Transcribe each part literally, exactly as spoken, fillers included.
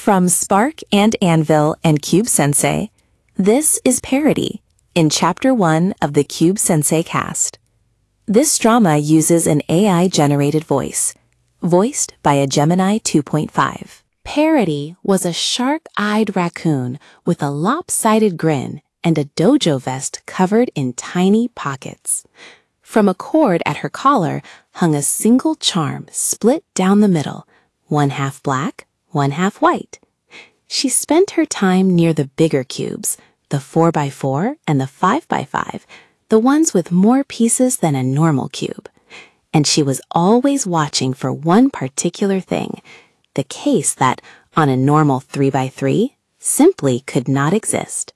From Spark and Anvil and Cube Sensei, this is Parody in Chapter one of the Cube Sensei cast. This drama uses an A I-generated voice, voiced by a Gemini two point five. Parody was a shark-eyed raccoon with a lopsided grin and a dojo vest covered in tiny pockets. From a cord at her collar hung a single charm split down the middle, one half black, one half white. She spent her time near the bigger cubes, the four by four and the five by five, the ones with more pieces than a normal cube. And she was always watching for one particular thing, the case that, on a normal three by three, simply could not exist.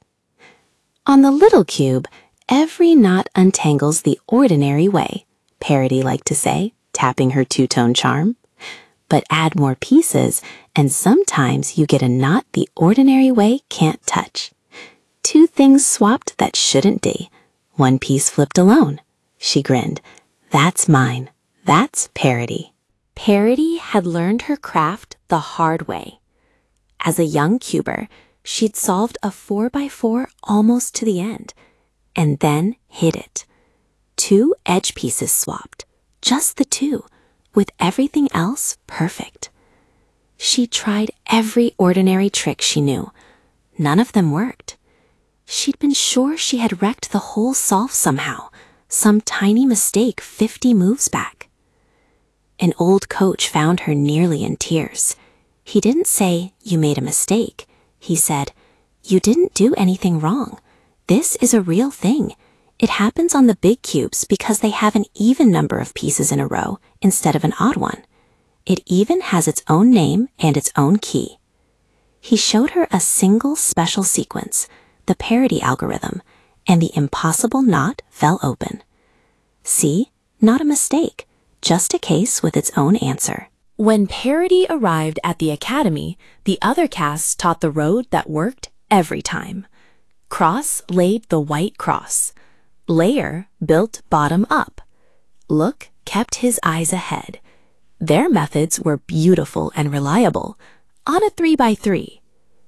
On the little cube, every knot untangles the ordinary way, Parody liked to say, tapping her two-tone charm. But add more pieces, and sometimes you get a knot the ordinary way can't touch. Two things swapped that shouldn't be. One piece flipped alone. She grinned. That's mine. That's Parody. Parody had learned her craft the hard way. As a young cuber, she'd solved a four by four almost to the end, and then hid it. Two edge pieces swapped, just the two, with everything else perfect. She tried every ordinary trick she knew. None of them worked. She'd been sure she had wrecked the whole solve somehow, some tiny mistake fifty moves back. An old coach found her nearly in tears. He didn't say, "You made a mistake." He said, "You didn't do anything wrong. This is a real thing. It happens on the big cubes because they have an even number of pieces in a row instead of an odd one. It even has its own name and its own key." He showed her a single special sequence, the Parody algorithm, and the impossible knot fell open. See, not a mistake, just a case with its own answer. When Parody arrived at the academy, the other casts taught the road that worked every time. Cross laid the white cross. Layer built bottom up. Look kept his eyes ahead. Their methods were beautiful and reliable, on a three by three.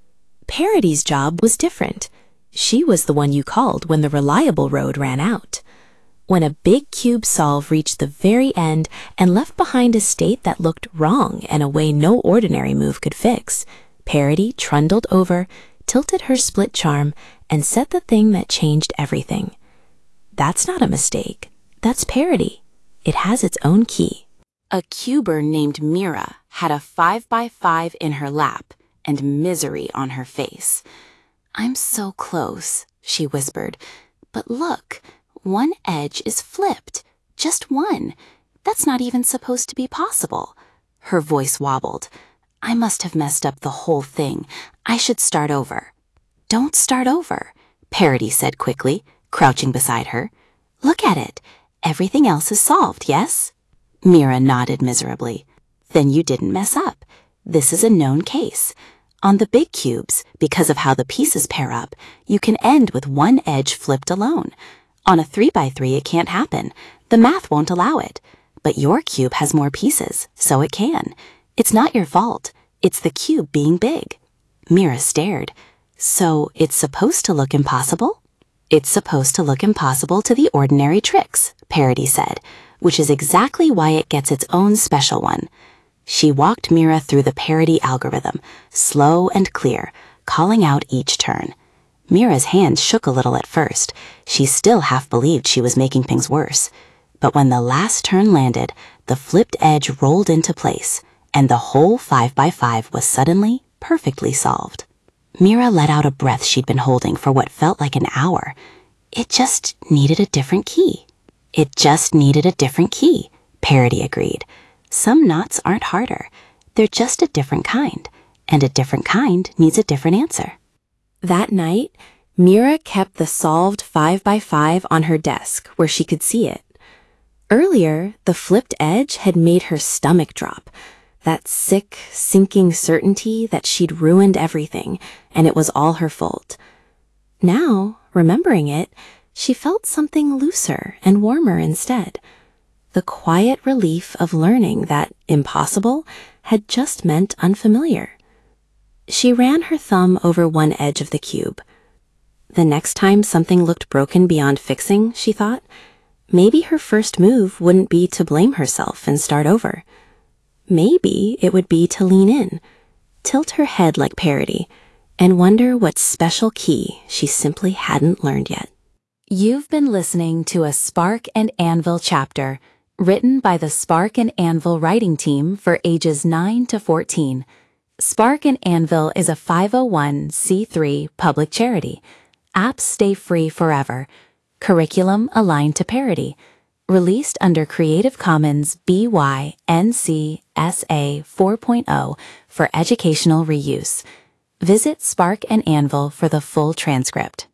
Parody's job was different. She was the one you called when the reliable road ran out. When a big cube solve reached the very end and left behind a state that looked wrong and a way no ordinary move could fix, Parody trundled over, tilted her split charm, and said the thing that changed everything. That's not a mistake. That's Parody. It has its own key. A cuber named Mira had a five by five in her lap and misery on her face. "I'm so close," she whispered. "But look, one edge is flipped. Just one. That's not even supposed to be possible." Her voice wobbled. "I must have messed up the whole thing. I should start over." "Don't start over," Parody said quickly, crouching beside her. "Look at it. Everything else is solved, yes?" Mira nodded miserably. "Then you didn't mess up. This is a known case. On the big cubes, because of how the pieces pair up, you can end with one edge flipped alone. On a three by three, it can't happen. The math won't allow it. But your cube has more pieces, so it can. It's not your fault. It's the cube being big." Mira stared. "So it's supposed to look impossible?" "It's supposed to look impossible to the ordinary tricks," Parody said, "which is exactly why it gets its own special one." She walked Mira through the Parody algorithm, slow and clear, calling out each turn. Mira's hands shook a little at first. She still half believed she was making things worse. But when the last turn landed, the flipped edge rolled into place, and the whole five by five was suddenly perfectly solved. Mira let out a breath she'd been holding for what felt like an hour. It just needed a different key. It just needed a different key, Parody agreed. Some knots aren't harder. They're just a different kind, and a different kind needs a different answer. That night, Mira kept the solved five by five on her desk where she could see it. Earlier, the flipped edge had made her stomach drop. That sick, sinking certainty that she'd ruined everything, and it was all her fault. Now, remembering it, she felt something looser and warmer instead. The quiet relief of learning that impossible had just meant unfamiliar. She ran her thumb over one edge of the cube. The next time something looked broken beyond fixing, she thought, maybe her first move wouldn't be to blame herself and start over. Maybe it would be to lean in, tilt her head like Parody, and wonder what special key she simply hadn't learned yet. You've been listening to a Spark and Anvil chapter, written by the Spark and Anvil writing team for ages nine to fourteen. Spark and Anvil is a five oh one c three public charity. Apps stay free forever. Curriculum aligned to Parody. Released under Creative Commons B Y N C S A four point oh for educational reuse. Visit Spark and Anvil for the full transcript.